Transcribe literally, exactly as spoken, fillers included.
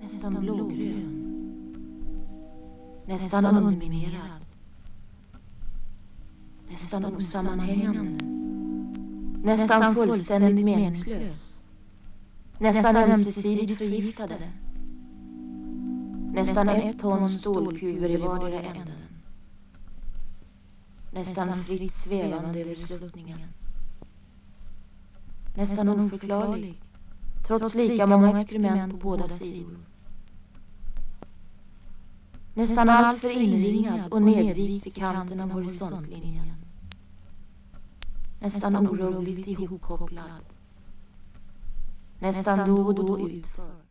Nästan blågrön. Nästan underminerad. Nästan osammanhängande. Nästan fullständigt meningslös. Nästan ömsesidigt förgiftade. Nästan ett ton stålkuber i vardera änden. Nästan fritt svävande över sluttningen. Nästan oförklarlig, trots lika många experiment på båda sidor. Nästan allt för inringad och nedvikt vid kanten av horisontlinjen. Nästan oroligt ihopkopplad. Nästan då och då utför.